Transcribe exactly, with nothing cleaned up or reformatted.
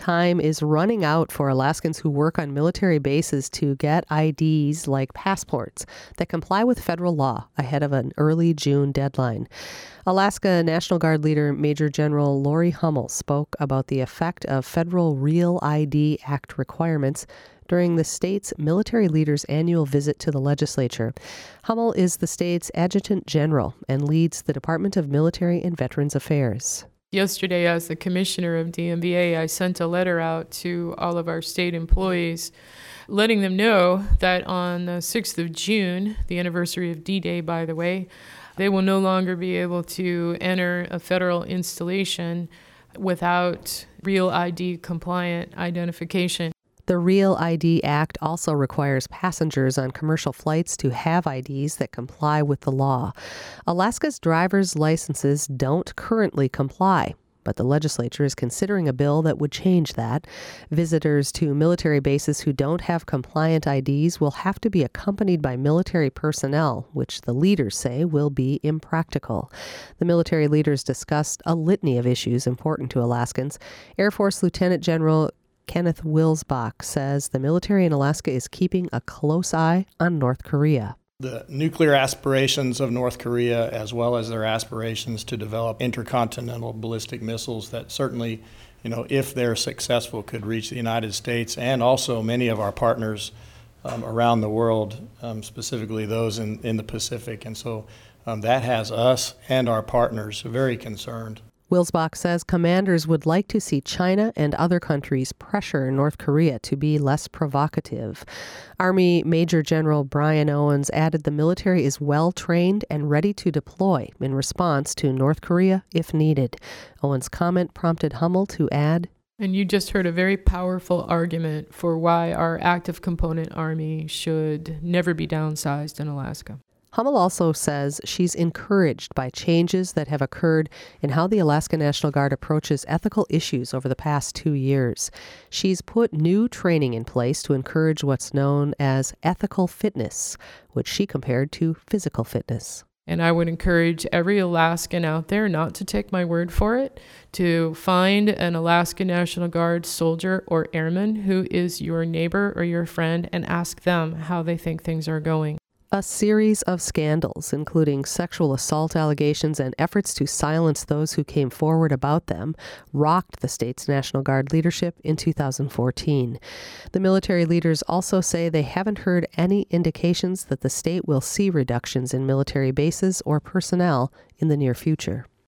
time is running out for Alaskans who work on military bases to get I Ds like passports that comply with federal law ahead of an early June deadline. Alaska National Guard leader Major General Lori Hummel spoke about the effect of federal Real I D Act requirements during the state's military leaders' annual visit to the legislature. Hummel is the state's adjutant general and leads the Department of Military and Veterans Affairs. Yesterday, as the commissioner of D M V A, I sent a letter out to all of our state employees, letting them know that on the sixth of June, the anniversary of D-Day, by the way, they will no longer be able to enter a federal installation without Real I D compliant identification. The Real I D Act also requires passengers on commercial flights to have I Ds that comply with the law. Alaska's driver's licenses don't currently comply, but the legislature is considering a bill that would change that. Visitors to military bases who don't have compliant I Ds will have to be accompanied by military personnel, which the leaders say will be impractical. The military leaders discussed a litany of issues important to Alaskans. Air Force Lieutenant General Kenneth Wilsbach says the military in Alaska is keeping a close eye on North Korea. The nuclear aspirations of North Korea, as well as their aspirations to develop intercontinental ballistic missiles that certainly, you know, if they're successful, could reach the United States and also many of our partners um, around the world, um, specifically those in, in the Pacific. And so um, that has us and our partners very concerned. Wilsbach says commanders would like to see China and other countries pressure North Korea to be less provocative. Army Major General Brian Owens added the military is well trained and ready to deploy in response to North Korea if needed. Owens' comment prompted Hummel to add, And you just heard a very powerful argument for why our active component Army should never be downsized in Alaska. Hummel also says she's encouraged by changes that have occurred in how the Alaska National Guard approaches ethical issues over the past two years. She's put new training in place to encourage what's known as ethical fitness, which she compared to physical fitness. And I would encourage every Alaskan out there not to take my word for it, to find an Alaska National Guard soldier or airman who is your neighbor or your friend and ask them how they think things are going. A series of scandals, including sexual assault allegations and efforts to silence those who came forward about them, rocked the state's National Guard leadership in two thousand fourteen. The military leaders also say they haven't heard any indications that the state will see reductions in military bases or personnel in the near future.